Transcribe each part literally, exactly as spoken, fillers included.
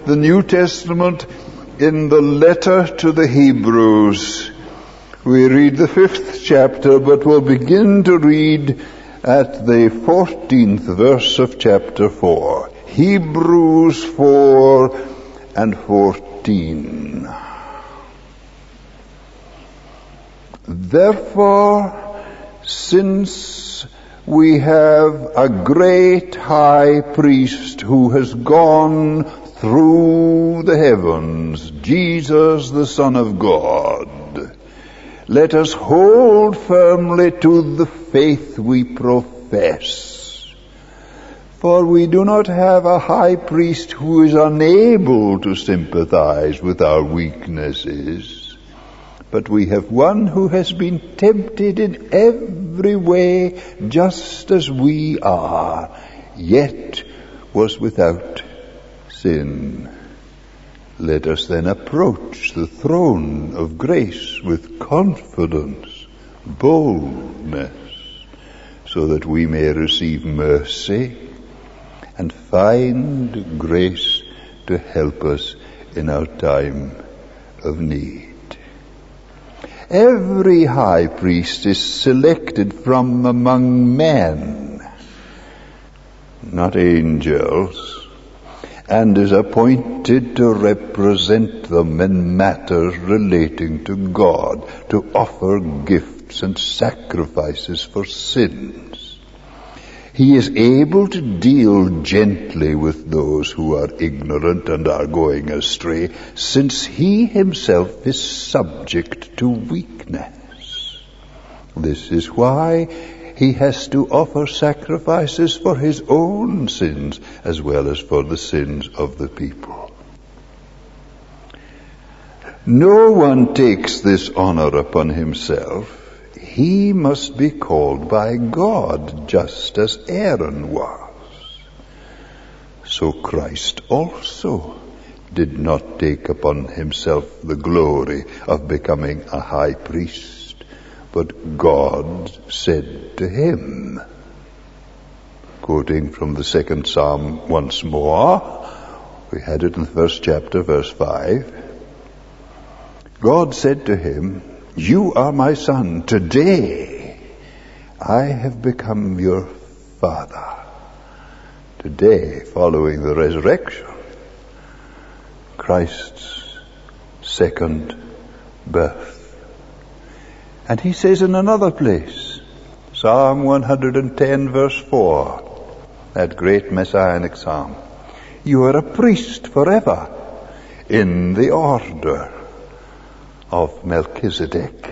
the New Testament in the letter to the Hebrews. We read the fifth chapter, but we'll begin to read at the fourteenth verse of chapter four. Hebrews four and fourteen. Therefore, since we have a great high priest who has gone through the heavens, Jesus the Son of God, let us hold firmly to the faith we profess. For we do not have a high priest who is unable to sympathize with our weaknesses, but we have one who has been tempted in every way just as we are, yet was without sin. Let us then approach the throne of grace with confidence, boldness, so that we may receive mercy and find grace to help us in our time of need. Every high priest is selected from among men, not angels, and is appointed to represent them in matters relating to God, to offer gifts and sacrifices for sins. He is able to deal gently with those who are ignorant and are going astray, since he himself is subject to weakness. This is why he has to offer sacrifices for his own sins as well as for the sins of the people. No one takes this honor upon himself. He must be called by God, just as Aaron was. So Christ also did not take upon himself the glory of becoming a high priest, but God said to him, quoting from the second Psalm once more, we had it in the first chapter, verse five, God said to him, "You are my son. Today I have become your father." Today, following the resurrection, Christ's second birth. And he says in another place, Psalm one hundred ten verse four, that great messianic psalm, "You are a priest forever in the order of Melchizedek."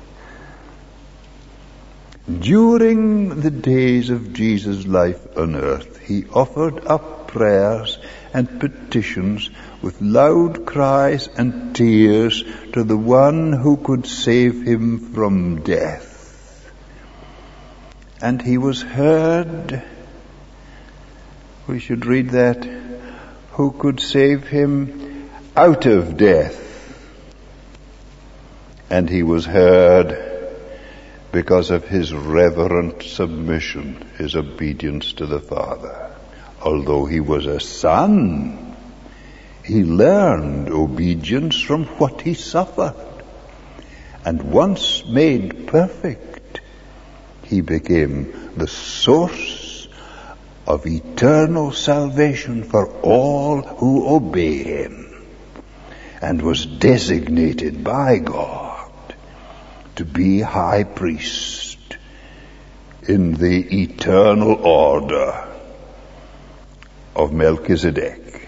During the days of Jesus' life on earth, he offered up prayers and petitions with loud cries and tears to the one who could save him from death. And he was heard, we should read that, who could save him out of death. And he was heard because of his reverent submission, his obedience to the Father. Although he was a son, he learned obedience from what he suffered. And once made perfect, he became the source of eternal salvation for all who obey him, and was designated by God to be high priest in the eternal order of Melchizedek.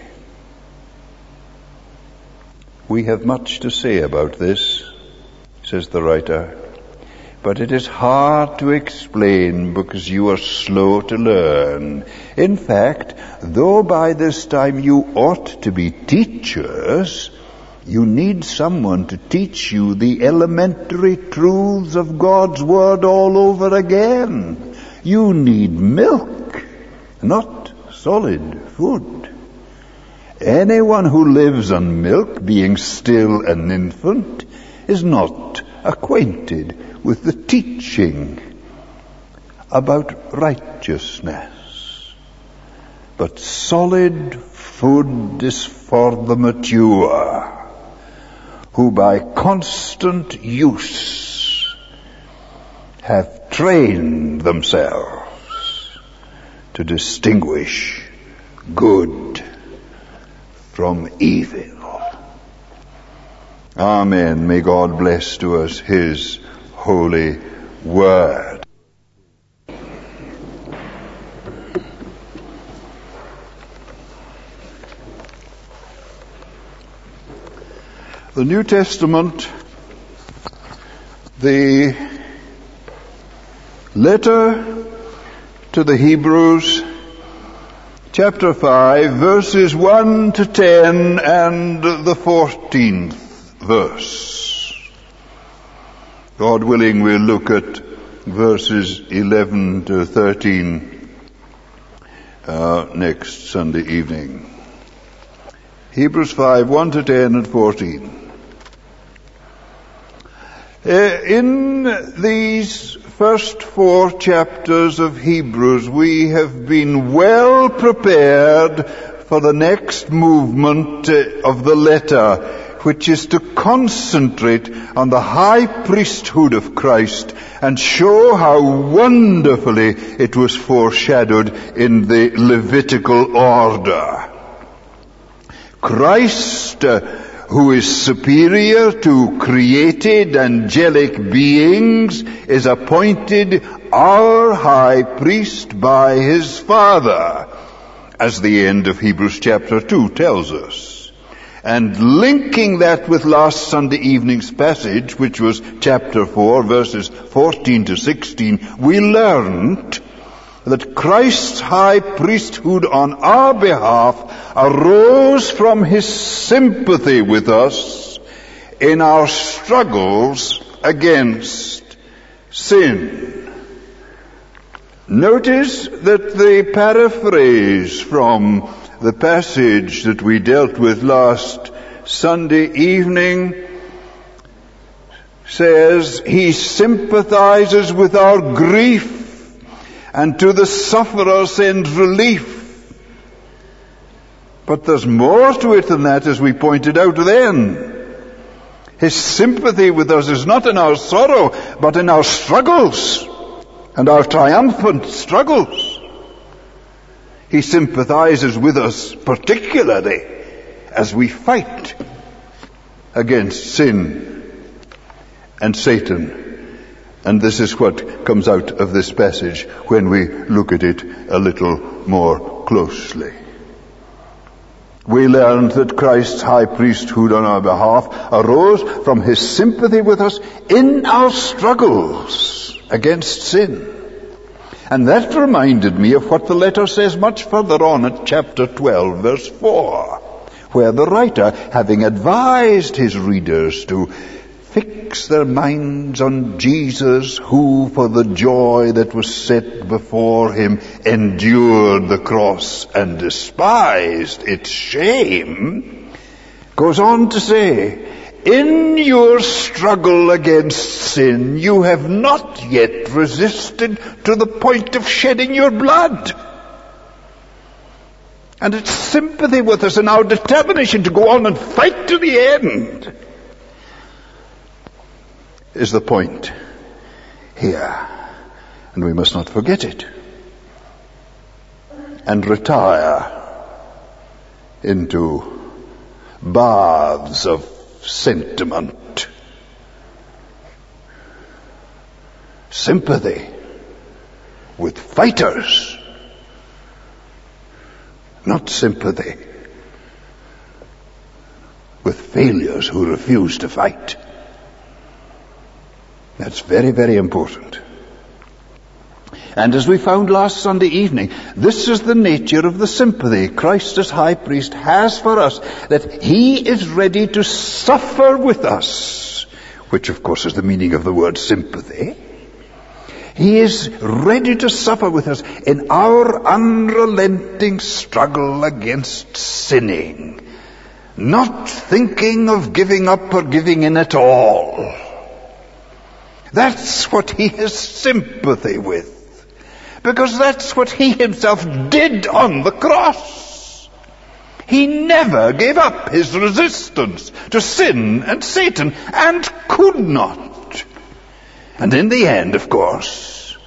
We have much to say about this, says the writer, but it is hard to explain because you are slow to learn. In fact, though by this time you ought to be teachers, you need someone to teach you the elementary truths of God's Word all over again. You need milk, not solid food. Anyone who lives on milk, being still an infant, is not acquainted with the teaching about righteousness. but solid food is for the mature, who by constant use have trained themselves to distinguish good from evil. Amen. May God bless to us His holy word. The New Testament, the letter to the Hebrews, chapter five, verses one to ten, and the fourteenth verse. God willing, we'll look at verses eleven to thirteen uh, next Sunday evening. Hebrews five, one to ten and fourteen. Uh, in these first four chapters of Hebrews, we have been well prepared for the next movement uh, of the letter, which is to concentrate on the high priesthood of Christ and show how wonderfully it was foreshadowed in the Levitical order. Christ, uh, who is superior to created angelic beings, is appointed our high priest by his Father, as the end of Hebrews chapter two tells us. And linking that with last Sunday evening's passage, which was chapter four, verses fourteen to sixteen, we learned that Christ's high priesthood on our behalf arose from his sympathy with us in our struggles against sin. Notice that the paraphrase from the passage that we dealt with last Sunday evening says, he sympathizes with our grief and to the sufferer sends relief. But there's more to it than that, as we pointed out then. His sympathy with us is not in our sorrow, but in our struggles and our triumphant struggles. He sympathizes with us particularly as we fight against sin and Satan. And this is what comes out of this passage when we look at it a little more closely. We learned that Christ's high priesthood on our behalf arose from his sympathy with us in our struggles against sin. And that reminded me of what the letter says much further on at chapter twelve, verse four, where the writer, having advised his readers to fix their minds on Jesus, who for the joy that was set before him endured the cross and despised its shame, goes on to say, in your struggle against sin, you have not yet resisted to the point of shedding your blood. And it's sympathy with us and our determination to go on and fight to the end is the point here. And we must not forget it. And retire into baths of sentiment. Sympathy with fighters, not sympathy with failures who refuse to fight. That's very, very important. And as we found last Sunday evening, this is the nature of the sympathy Christ as high priest has for us, that he is ready to suffer with us, which of course is the meaning of the word sympathy. He is ready to suffer with us in our unrelenting struggle against sinning, not thinking of giving up or giving in at all. That's what he has sympathy with. because that's what he himself did on the cross. He never gave up his resistance to sin and Satan, and could not. And in the end, of course,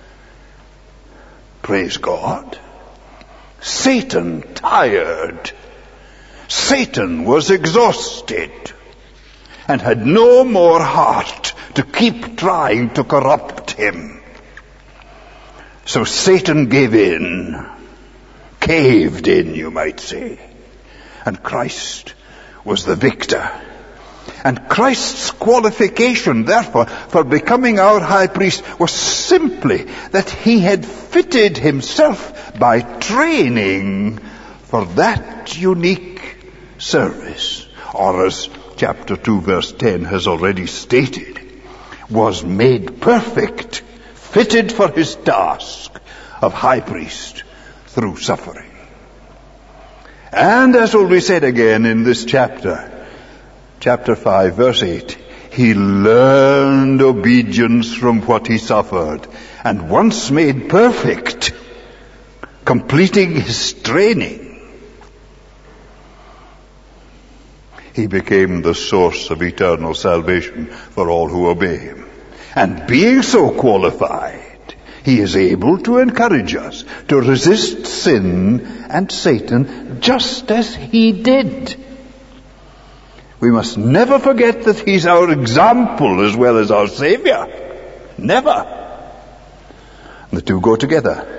praise God, Satan tired. Satan was exhausted and had no more heart to keep trying to corrupt him. So Satan gave in, caved in, you might say, and Christ was the victor. And Christ's qualification, therefore, for becoming our high priest was simply that he had fitted himself by training for that unique service, or as chapter two verse ten has already stated, was made perfect, fitted for his task of high priest through suffering. And as will be said again in this chapter, chapter five, verse eight, he learned obedience from what he suffered, and once made perfect, completing his training, he became the source of eternal salvation for all who obey him. And being so qualified, he is able to encourage us to resist sin and Satan just as he did. We must never forget that he's our example as well as our Savior. Never. The two go together.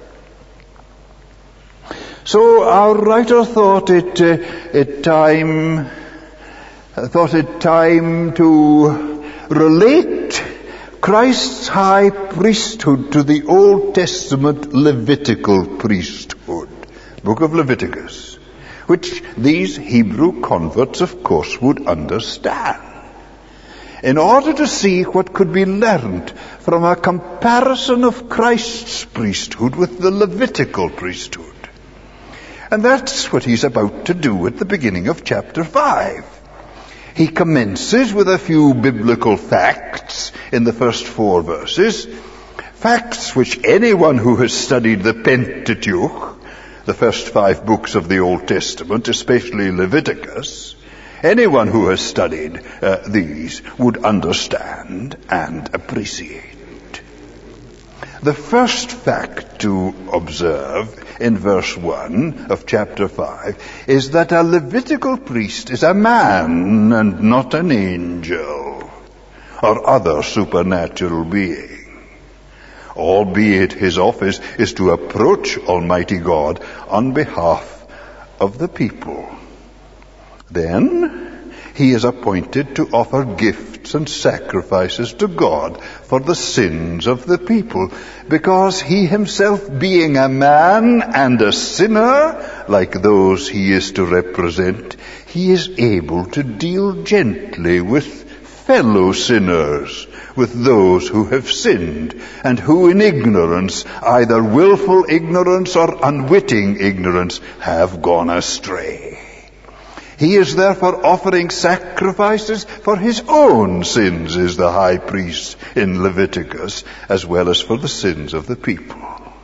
So our writer thought it, uh, it time, uh, thought it time to relate Christ's high priesthood to the Old Testament Levitical priesthood, book of Leviticus, which these Hebrew converts, of course, would understand, in order to see what could be learned from a comparison of Christ's priesthood with the Levitical priesthood. And that's what he's about to do at the beginning of chapter five. He commences with a few biblical facts in the first four verses, facts which anyone who has studied the Pentateuch, the first five books of the Old Testament, especially Leviticus, anyone who has studied uh, these would understand and appreciate. The first fact to observe in verse one of chapter five is that a Levitical priest is a man and not an angel or other supernatural being, albeit his office is to approach Almighty God on behalf of the people. Then he is appointed to offer gifts and sacrifices to God for the sins of the people, because he himself, being a man and a sinner, like those he is to represent, he is able to deal gently with fellow sinners, with those who have sinned, and who in ignorance, either willful ignorance or unwitting ignorance, have gone astray. He is therefore offering sacrifices for his own sins, is the high priest in Leviticus, as well as for the sins of the people.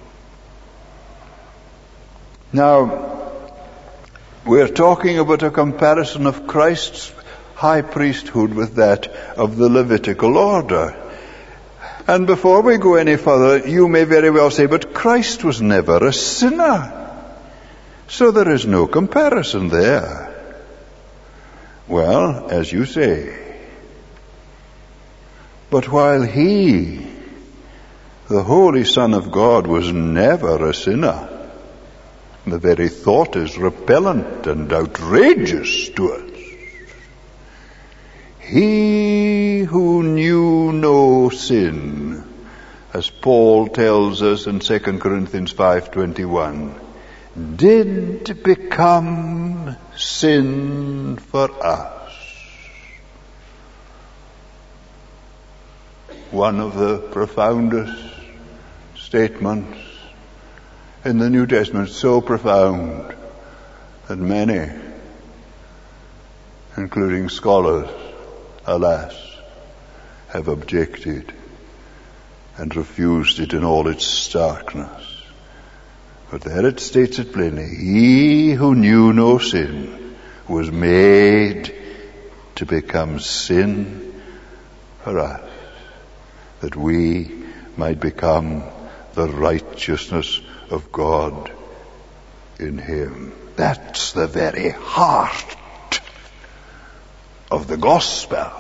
Now, we're talking about a comparison of Christ's high priesthood with that of the Levitical order. And before we go any further, you may very well say, but Christ was never a sinner, so there is no comparison there. Well, as you say, but while he, the Holy Son of God, was never a sinner, the very thought is repellent and outrageous to us. He who knew no sin, as Paul tells us in Second Corinthians five twenty-one, did become sin for us. One of the profoundest statements in the New Testament, so profound that many, including scholars, alas, have objected and refused it in all its starkness. But there it states it plainly, he who knew no sin was made to become sin for us, that we might become the righteousness of God in him. That's the very heart of the gospel.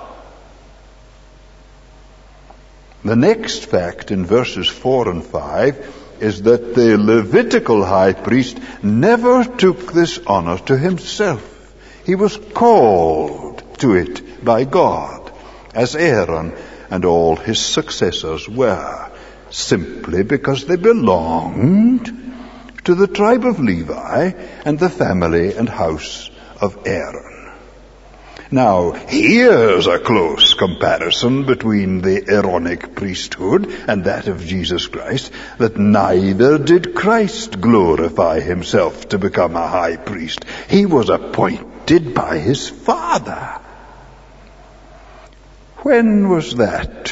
The next fact in verses four and five is that the Levitical high priest never took this honor to himself. He was called to it by God, as Aaron and all his successors were, simply because they belonged to the tribe of Levi and the family and house of Aaron. Now, here's a close comparison between the Aaronic priesthood and that of Jesus Christ, that neither did Christ glorify himself to become a high priest. He was appointed by his Father. When was that?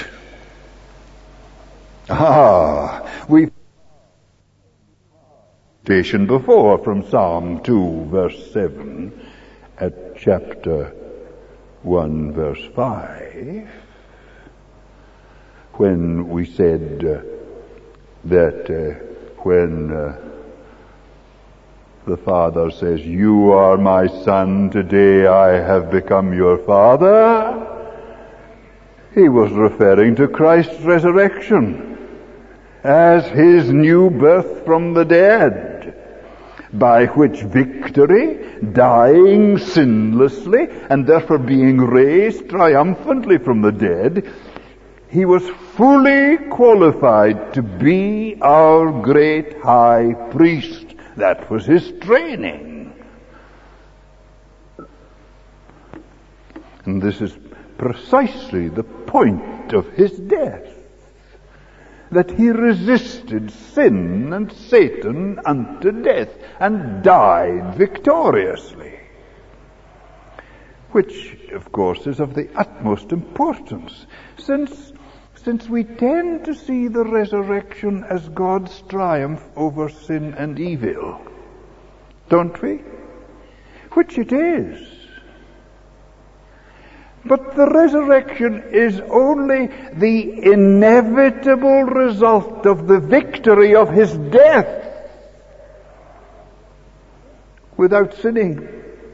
Ah, we've quotation before from Psalm two, verse seven, at chapter one, verse five, when we said uh, that uh, when uh, the Father says, "You are my Son, today I have become your Father," he was referring to Christ's resurrection as his new birth from the dead, by which victory, dying sinlessly, and therefore being raised triumphantly from the dead, he was fully qualified to be our great high priest. That was his training. And this is precisely the point of his death, that he resisted sin and Satan unto death and died victoriously, which, of course, is of the utmost importance, since since we tend to see the resurrection as God's triumph over sin and evil, don't we? Which it is. But the resurrection is only the inevitable result of the victory of his death without sinning.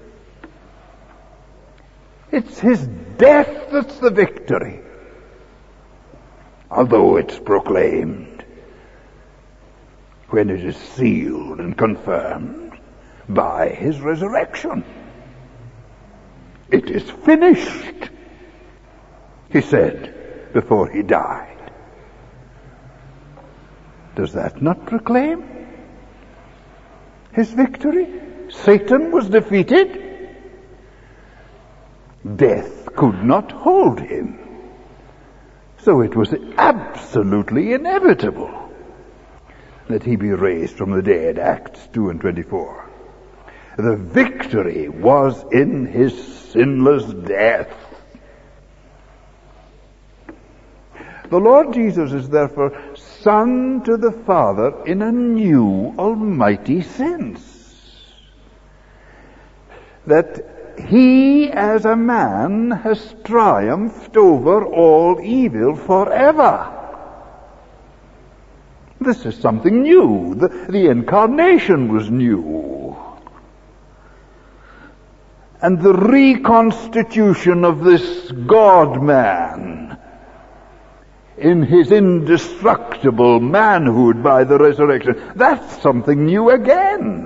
It's his death that's the victory, although it's proclaimed when it is sealed and confirmed by his resurrection. It is finished, he said before he died. Does that not proclaim his victory? Satan was defeated. Death could not hold him. So it was absolutely inevitable that he be raised from the dead, Acts two and twenty-four. The victory was in his sinless death. The Lord Jesus is therefore Son to the Father in a new almighty sense, that he as a man has triumphed over all evil forever. This is something new. The, the incarnation was new. And the reconstitution of this God-man in his indestructible manhood by the resurrection, that's something new again.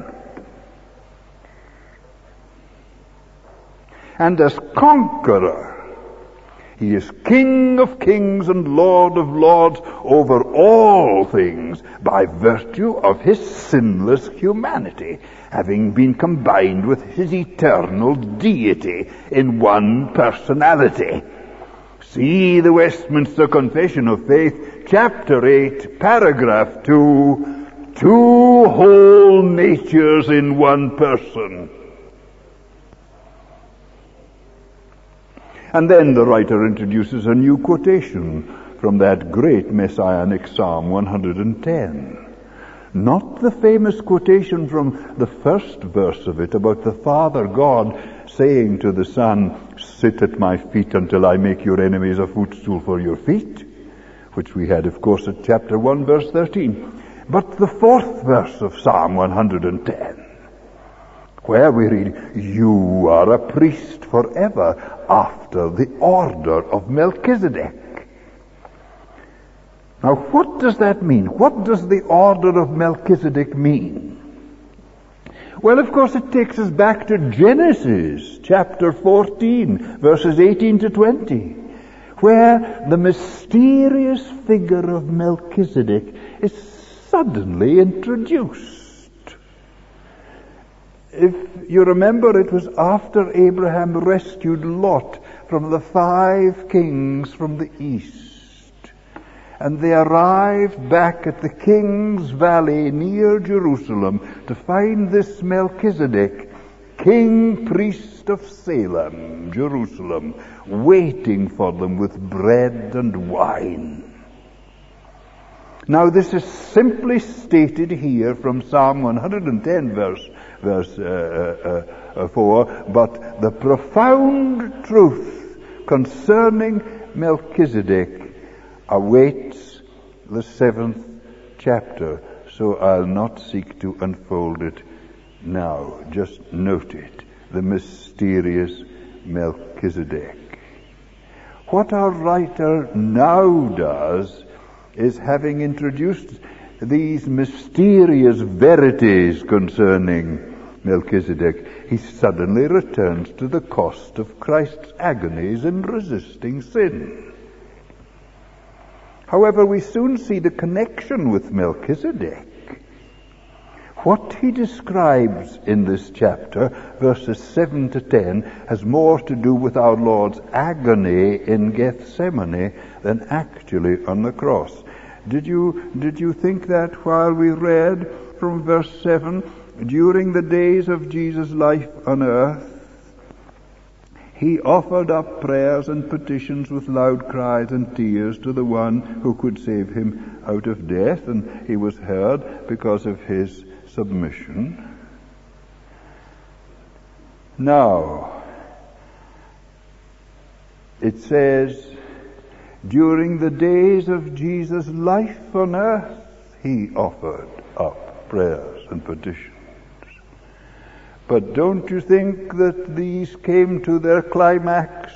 And as conqueror, he is King of kings and Lord of lords over all things by virtue of his sinless humanity, having been combined with his eternal deity in one personality. See the Westminster Confession of Faith, chapter eight, paragraph two, two whole natures in one person. And then the writer introduces a new quotation from that great messianic Psalm one hundred ten. Not the famous quotation from the first verse of it about the Father God saying to the Son, sit at my feet until I make your enemies a footstool for your feet, which we had, of course, at chapter one, verse thirteen. But the fourth verse of Psalm one hundred ten, where we read, you are a priest forever after the order of Melchizedek. Now, what does that mean? What does the order of Melchizedek mean? Well, of course, it takes us back to Genesis chapter fourteen, verses eighteen to twenty, where the mysterious figure of Melchizedek is suddenly introduced. If you remember, it was after Abraham rescued Lot from the five kings from the east. And they arrived back at the King's Valley near Jerusalem to find this Melchizedek, king priest of Salem, Jerusalem, waiting for them with bread and wine. Now this is simply stated here from Psalm one hundred ten, verse, verse uh, uh, uh, four, but the profound truth concerning Melchizedek awaits the seventh chapter, so I'll not seek to unfold it now. Just note it, the mysterious Melchizedek. What our writer now does is, having introduced these mysterious verities concerning Melchizedek, he suddenly returns to the cost of Christ's agonies in resisting sin. However, we soon see the connection with Melchizedek. What he describes in this chapter, verses seven to ten, has more to do with our Lord's agony in Gethsemane than actually on the cross. Did you, did you think that while we read from verse seven, during the days of Jesus' life on earth, he offered up prayers and petitions with loud cries and tears to the one who could save him out of death, and he was heard because of his submission. Now, it says, during the days of Jesus' life on earth, he offered up prayers and petitions. But don't you think that these came to their climax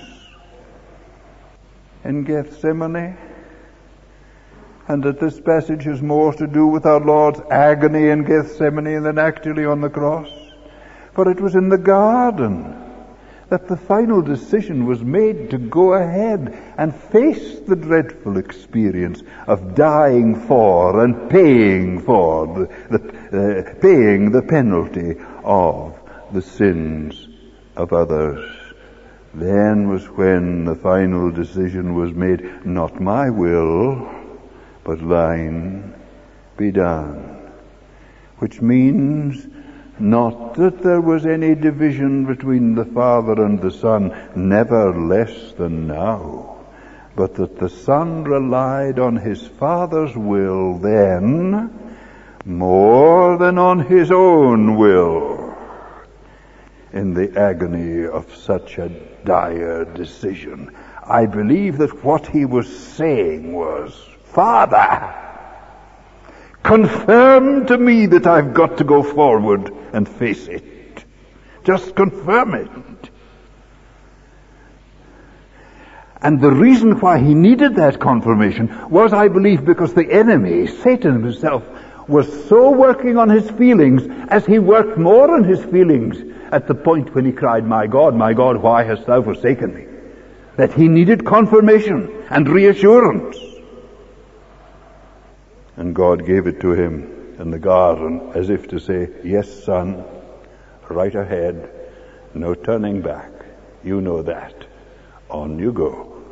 in Gethsemane? And that this passage has more to do with our Lord's agony in Gethsemane than actually on the cross? For it was in the garden that the final decision was made to go ahead and face the dreadful experience of dying for and paying for the, the uh, paying the penalty of the sins of others. Then was when the final decision was made, not my will, but thine be done. Which means not that there was any division between the Father and the Son, never less than now, but that the Son relied on his Father's will then more than on his own will in the agony of such a dire decision. I believe that what he was saying was, Father, confirm to me that I've got to go forward and face it. Just confirm it. And the reason why he needed that confirmation was, I believe, because the enemy, Satan himself, was so working on his feelings as he worked more on his feelings at the point when he cried, my God, my God, why hast thou forsaken me? That he needed confirmation and reassurance. And God gave it to him in the garden, as if to say, yes, son, right ahead, no turning back. You know that. On you go.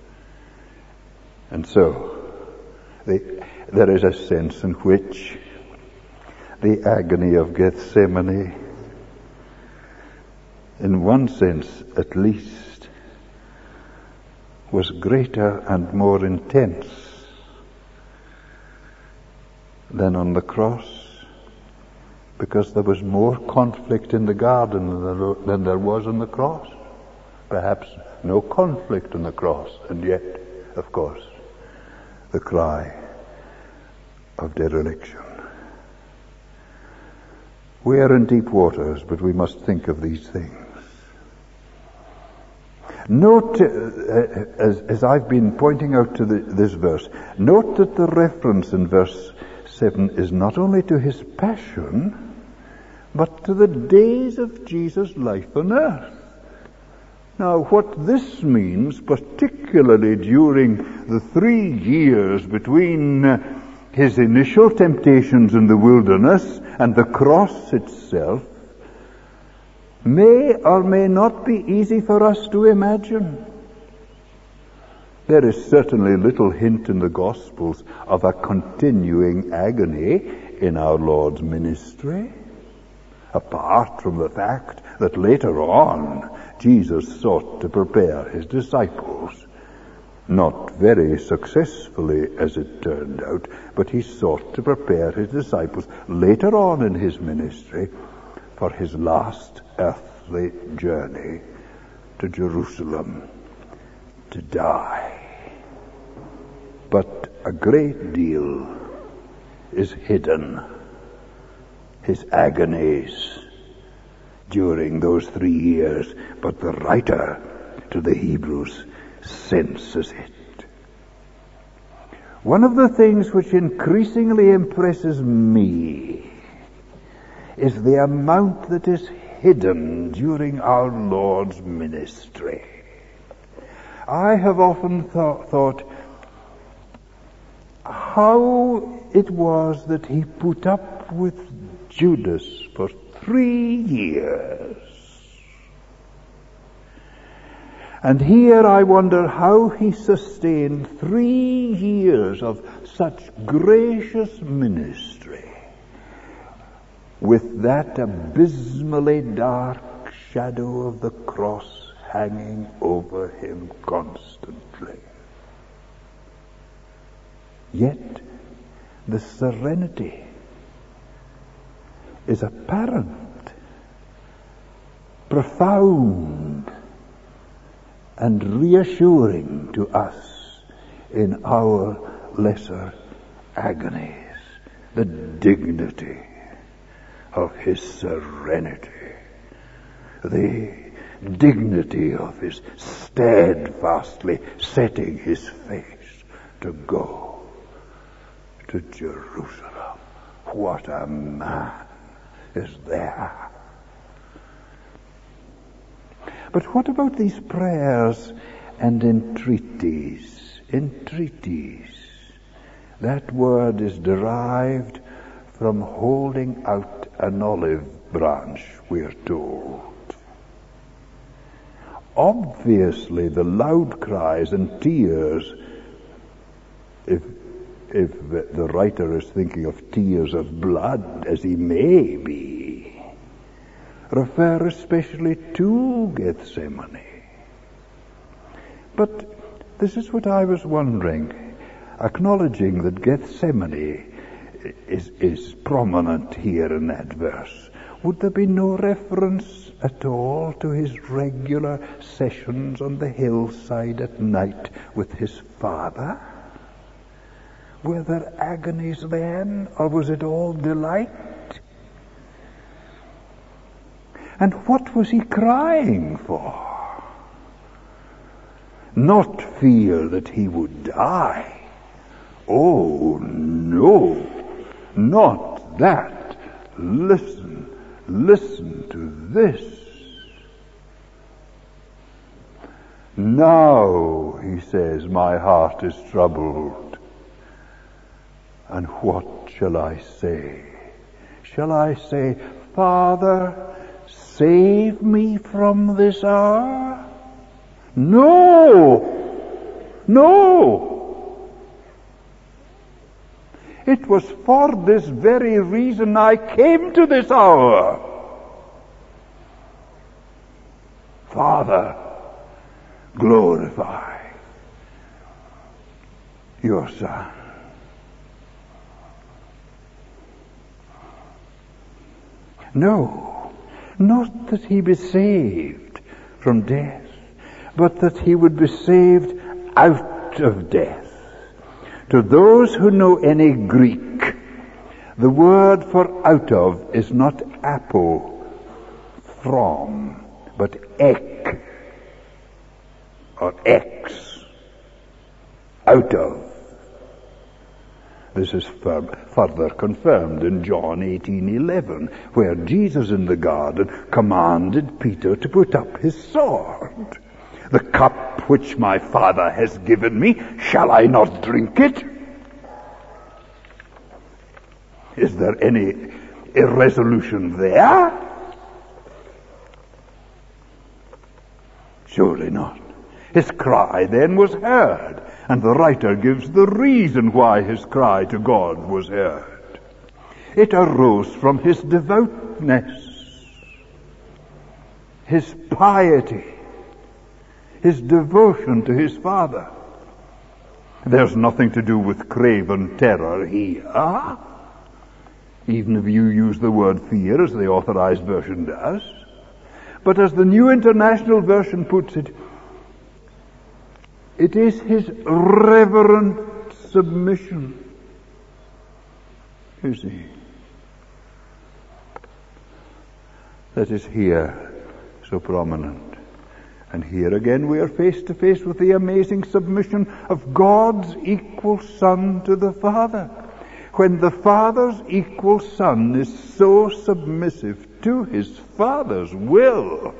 And so, the, there is a sense in which the agony of Gethsemane, in one sense at least, was greater and more intense than on the cross, because there was more conflict in the garden than there was on the cross. Perhaps no conflict on the cross, and yet, of course, the cry of dereliction. We are in deep waters, but we must think of these things. Note, uh, as, as I've been pointing out to the, this verse, note that the reference in verse seven is not only to his passion, but to the days of Jesus' life on earth. Now, what this means, particularly during the three years between uh, his initial temptations in the wilderness and the cross itself, may or may not be easy for us to imagine. There is certainly little hint in the Gospels of a continuing agony in our Lord's ministry, apart from the fact that later on Jesus sought to prepare his disciples, not very successfully as it turned out, but he sought to prepare his disciples later on in his ministry for his last earthly journey to Jerusalem to die. But a great deal is hidden. His agonies during those three years, but the writer to the Hebrews senses it. One of the things which increasingly impresses me is the amount that is hidden during our Lord's ministry. I have often th- thought how it was that he put up with Judas for three years. And here I wonder how he sustained three years of such gracious ministry with that abysmally dark shadow of the cross hanging over him constantly. Yet the serenity is apparent, profound, and reassuring to us in our lesser agonies. The dignity of his serenity, the dignity of his steadfastly setting his face to go to Jerusalem. What a man is there. But what about these prayers and entreaties? Entreaties. That word is derived from holding out an olive branch, we are told. Obviously, the loud cries and tears, if if the writer is thinking of tears of blood, as he may be, refer especially to Gethsemane. But this is what I was wondering, acknowledging that Gethsemane is, is prominent here in that verse. Would there be no reference at all to his regular sessions on the hillside at night with his Father? Were there agonies then, or was it all delight? And what was he crying for? Not fear that he would die. Oh, no, not that. Listen, listen to this. Now, he says, my heart is troubled. And what shall I say? Shall I say, Father, save me from this hour? No! No! It was for this very reason I came to this hour. Father, glorify your Son. No, not that he be saved from death, but that he would be saved out of death. To those who know any Greek, the word for out of is not apo, from, but ek, or ex, out of. This is further confirmed in John eighteen eleven, where Jesus in the garden commanded Peter to put up his sword. The cup which my Father has given me, shall I not drink it? Is there any irresolution there? Surely not. His cry then was heard, and the writer gives the reason why his cry to God was heard. It arose from his devoutness, his piety, his devotion to his Father. There's nothing to do with craven terror here, even if you use the word fear as the Authorized Version does. But as the New International Version puts it, it is his reverent submission. You see, that is here so prominent. And here again we are face to face with the amazing submission of God's equal Son to the Father. When the Father's equal Son is so submissive to his Father's will,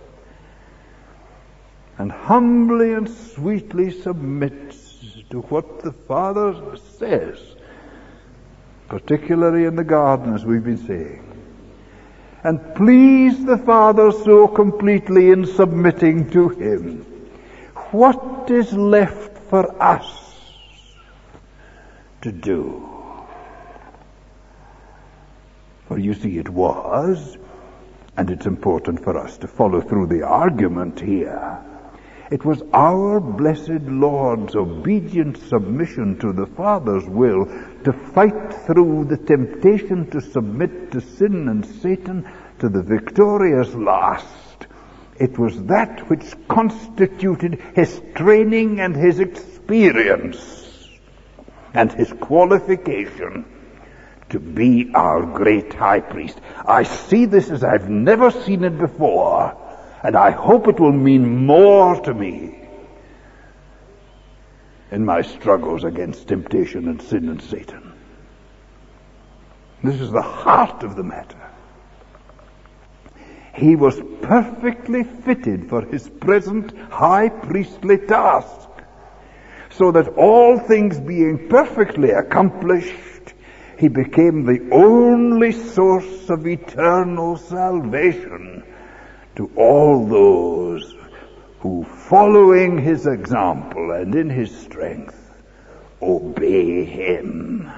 and humbly and sweetly submits to what the Father says, particularly in the garden, as we've been saying, and please the Father so completely in submitting to him, what is left for us to do? For you see, it was, and it's important for us to follow through the argument here, it was our blessed Lord's obedient submission to the Father's will to fight through the temptation to submit to sin and Satan to the victorious last. It was that which constituted his training and his experience and his qualification to be our great high priest. I see this as I've never seen it before, and I hope it will mean more to me in my struggles against temptation and sin and Satan. This is the heart of the matter. He was perfectly fitted for his present high priestly task, so that all things being perfectly accomplished, he became the only source of eternal salvation to all those who, following his example and in his strength, obey him.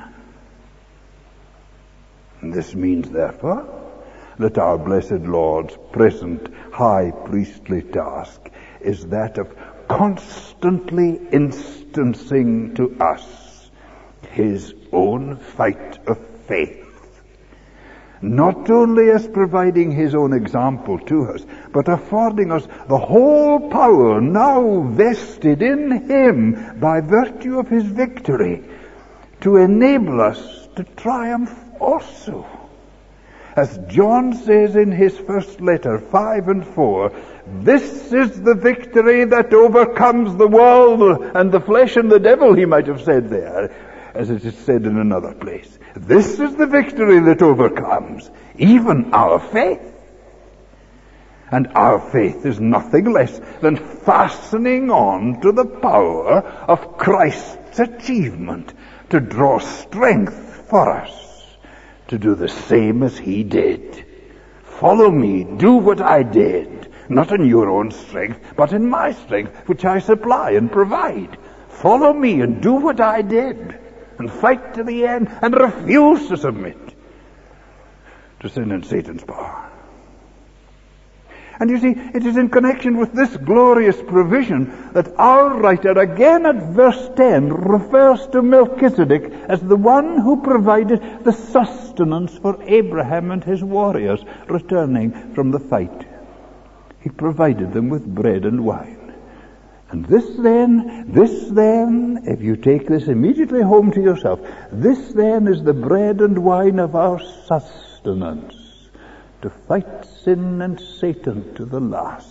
And this means, therefore, that our blessed Lord's present high priestly task is that of constantly instancing to us his own fight of faith. Not only as providing his own example to us, but affording us the whole power now vested in him by virtue of his victory to enable us to triumph also. As John says in his first letter, five and four, this is the victory that overcomes the world and the flesh and the devil, he might have said there, as it is said in another place. This is the victory that overcomes even our faith. And our faith is nothing less than fastening on to the power of Christ's achievement to draw strength for us to do the same as he did. Follow me, do what I did, not in your own strength, but in my strength, which I supply and provide. Follow me and do what I did, and fight to the end, and refuse to submit to sin and Satan's power. And you see, it is in connection with this glorious provision that our writer, again at verse ten, refers to Melchizedek as the one who provided the sustenance for Abraham and his warriors returning from the fight. He provided them with bread and wine. And this then, this then, if you take this immediately home to yourself, this then is the bread and wine of our sustenance, to fight sin and Satan to the last.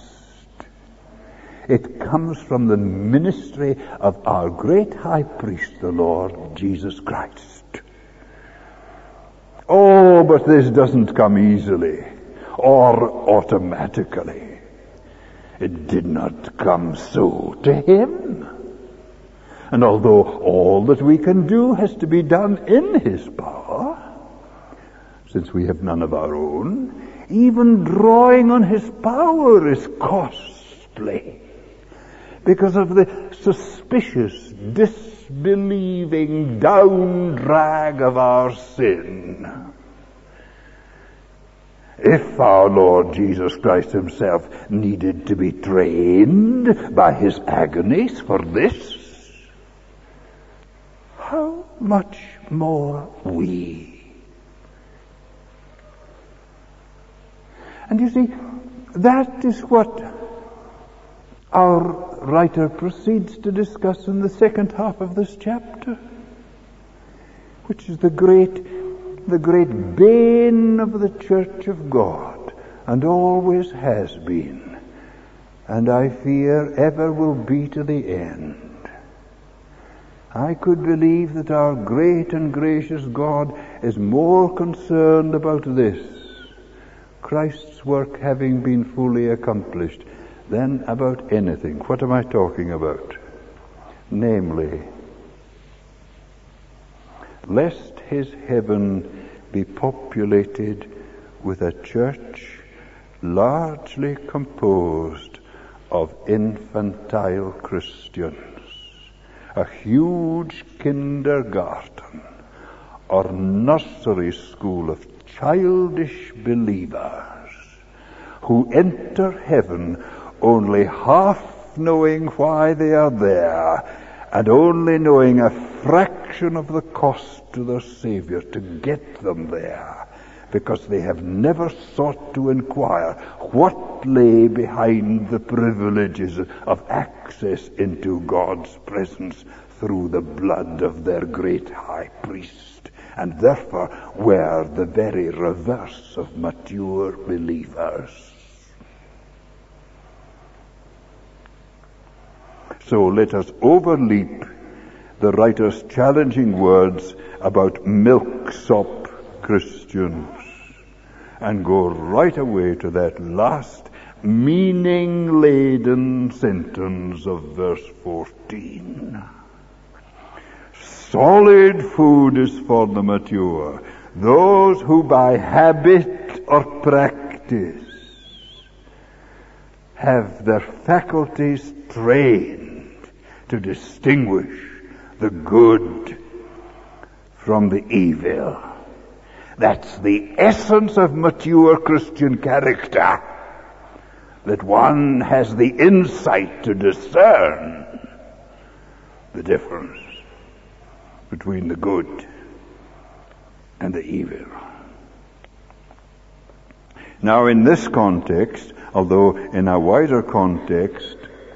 It comes from the ministry of our great high priest, the Lord Jesus Christ. Oh, but this doesn't come easily or automatically. It did not come so to him. And although all that we can do has to be done in his power, since we have none of our own, even drawing on his power is costly because of the suspicious, disbelieving down drag of our sin. If our Lord Jesus Christ himself needed to be trained by his agonies for this, how much more we? And you see, that is what our writer proceeds to discuss in the second half of this chapter, which is the great the great bane of the Church of God, and always has been, and I fear ever will be to the end. I could believe that our great and gracious God is more concerned about this, Christ's work having been fully accomplished, than about anything. What am I talking about? Namely, lest his heaven be populated with a church largely composed of infantile Christians, a huge kindergarten or nursery school of childish believers who enter heaven only half knowing why they are there, and only knowing a fraction of the cost to their Savior to get them there, because they have never sought to inquire what lay behind the privileges of access into God's presence through the blood of their great high priest, and therefore were the very reverse of mature believers. So let us overleap the writer's challenging words about milksop Christians and go right away to that last meaning-laden sentence of verse fourteen. Solid food is for the mature, those who by habit or practice have their faculties trained to distinguish the good from the evil. That's the essence of mature Christian character, that one has the insight to discern the difference between the good and the evil. Now, in this context, although in a wider context,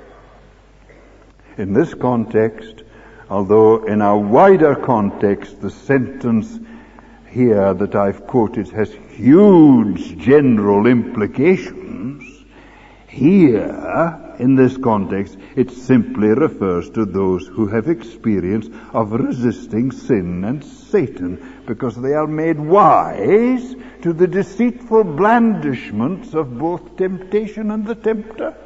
in this context, although in a wider context, the sentence here that I've quoted has huge general implications, here, in this context, it simply refers to those who have experience of resisting sin and Satan, because they are made wise to the deceitful blandishments of both temptation and the tempter.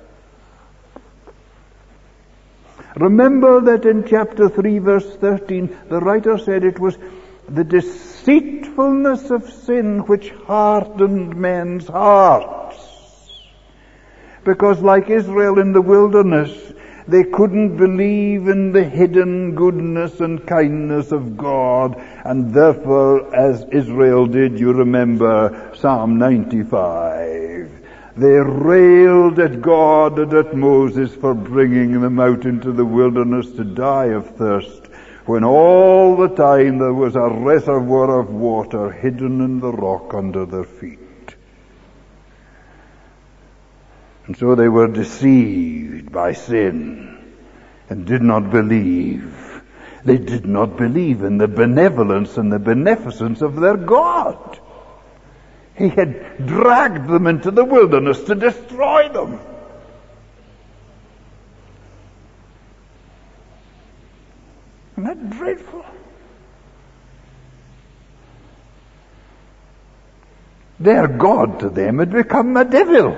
Remember that in chapter three, verse thirteen, the writer said it was the deceitfulness of sin which hardened men's hearts. Because like Israel in the wilderness, they couldn't believe in the hidden goodness and kindness of God, and therefore, as Israel did, you remember Psalm ninety-five, They railed at God and at Moses for bringing them out into the wilderness to die of thirst, when all the time there was a reservoir of water hidden in the rock under their feet. And so they were deceived by sin and did not believe. They did not believe in the benevolence and the beneficence of their God. He had dragged them into the wilderness to destroy them. Isn't that dreadful? Their God to them had become a devil.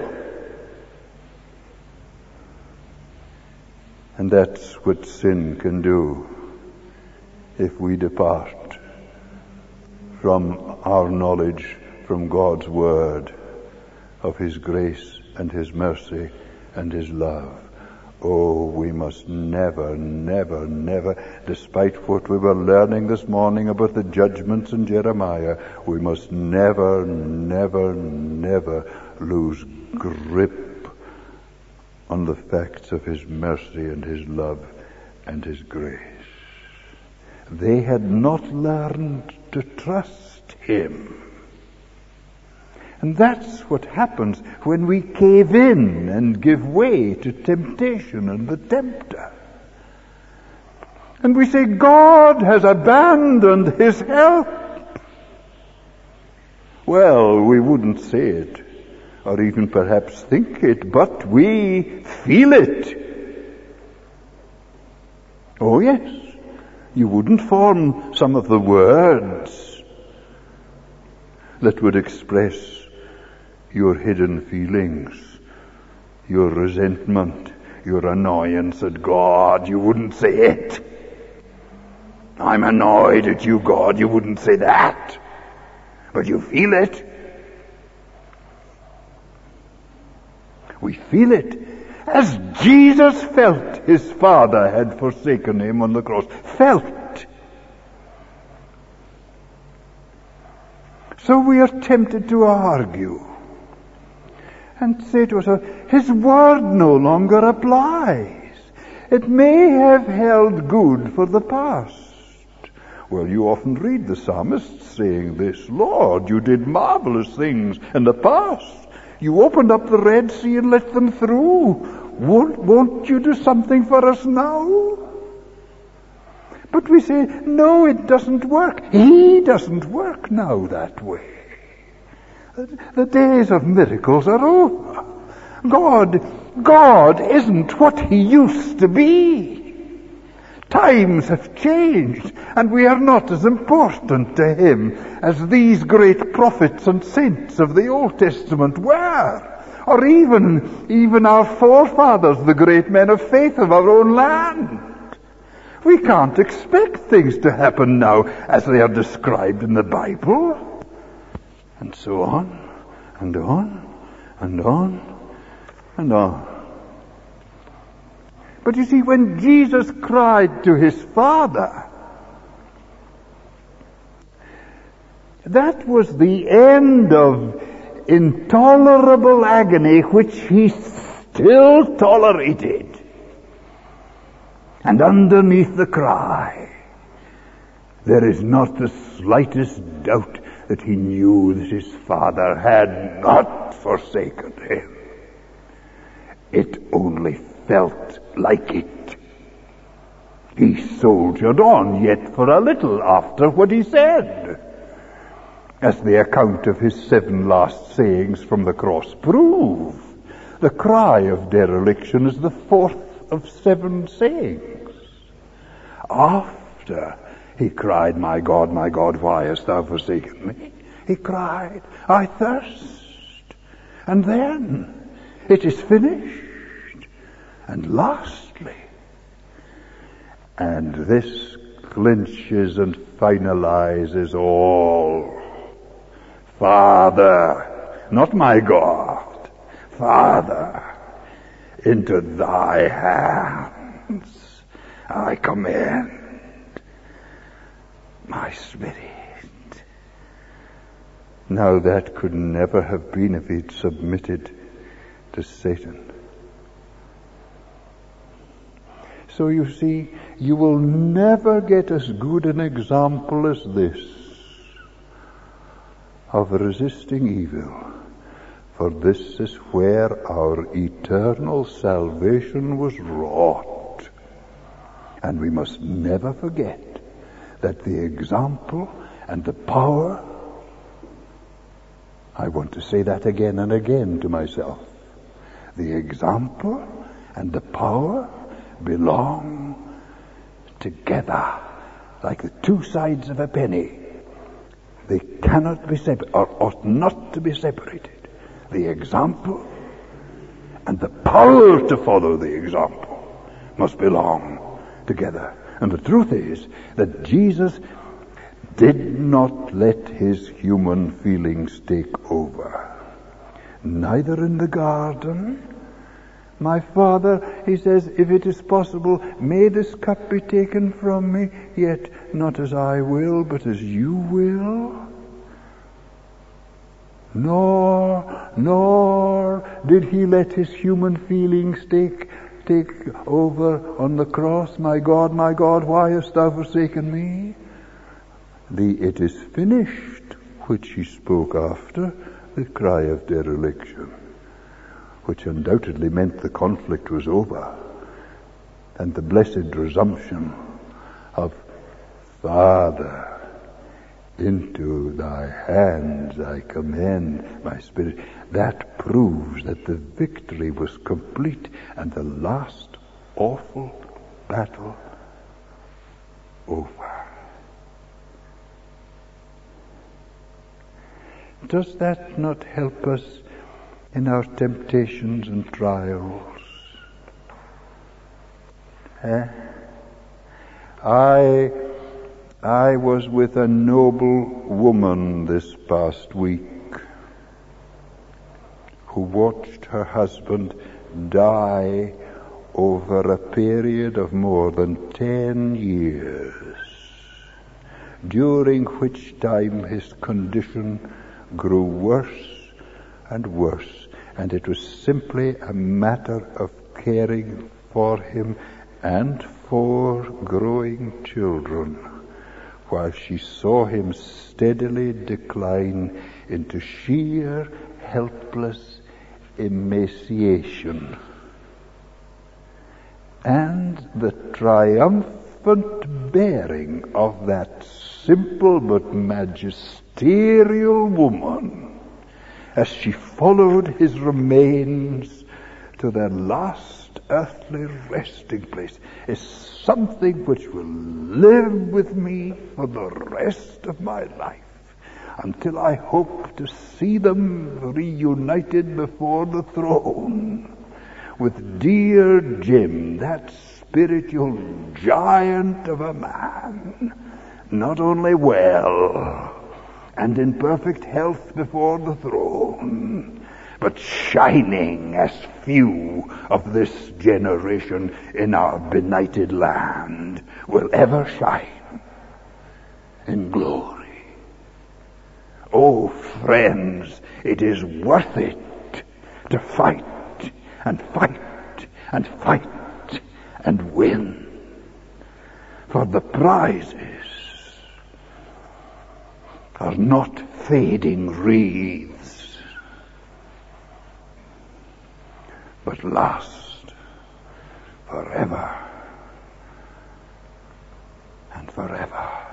And that's what sin can do if we depart from our knowledge from God's Word of His grace and His mercy and His love. Oh, we must never, never, never, despite what we were learning this morning about the judgments in Jeremiah, we must never, never, never lose grip on the facts of His mercy and His love and His grace. They had not learned to trust Him. And that's what happens when we cave in and give way to temptation and the tempter. And we say, God has abandoned His help. Well, we wouldn't say it, or even perhaps think it, but we feel it. Oh yes, you wouldn't form some of the words that would express your hidden feelings, your resentment, your annoyance at God. You wouldn't say it. I'm annoyed at you, God. You wouldn't say that. But you feel it. We feel it as Jesus felt His Father had forsaken Him on the cross. Felt. So we are tempted to argue and say to ourselves, His Word no longer applies. It may have held good for the past. Well, you often read the psalmist saying this, Lord, you did marvelous things in the past. You opened up the Red Sea and let them through. Won't, won't you do something for us now? But we say, no, it doesn't work. He doesn't work now that way. The days of miracles are over. God, God isn't what He used to be. Times have changed, and we are not as important to Him as these great prophets and saints of the Old Testament were, or even, even our forefathers, the great men of faith of our own land. We can't expect things to happen now as they are described in the Bible. And so on, and on, and on, and on. But you see, when Jesus cried to His Father, that was the end of intolerable agony which He still tolerated. And underneath the cry, there is not the slightest doubt that He knew that His Father had not forsaken Him. It only felt like it. He soldiered on yet for a little after what He said, as the account of His seven last sayings from the cross prove. The cry of dereliction is the fourth of seven sayings. After He cried, my God, my God, why hast thou forsaken me? He cried, I thirst. And then, it is finished. And lastly, and this clinches and finalizes all. Father, not my God, Father, into Thy hands I commend my spirit. Now that could never have been if He'd submitted to Satan. So you see, you will never get as good an example as this of resisting evil, for this is where our eternal salvation was wrought. And we must never forget that the example and the power, I want to say that again and again to myself, the example and the power belong together like the two sides of a penny. They cannot be separated, or ought not to be separated. The example and the power to follow the example must belong together. And the truth is that Jesus did not let his human feelings take over. Neither in the garden. My Father, he says, if it is possible, may this cup be taken from me, yet not as I will, but as you will. Nor, nor did he let his human feelings take, take over on the cross. My God, my God, why hast thou forsaken me? The it is finished, which he spoke after the cry of dereliction, which undoubtedly meant the conflict was over, and the blessed resumption of, Father, into thy hands I commend my spirit. That proves that the victory was complete and the last awful battle over. Does that not help us in our temptations and trials? Eh? I, I was with a noble woman this past week who watched her husband die over a period of more than ten years, during which time his condition grew worse and worse, and it was simply a matter of caring for him and for growing children, while she saw him steadily decline into sheer, helpless emaciation. And the triumphant bearing of that simple but magisterial woman, as she followed his remains to their last earthly resting place, is something which will live with me for the rest of my life, until I hope to see them reunited before the throne with dear Jim, that spiritual giant of a man, not only well and in perfect health before the throne, but shining as few of this generation in our benighted land will ever shine in glory. Oh, friends, it is worth it to fight and fight and fight and win, for the prizes are not fading wreaths, but last forever and forever.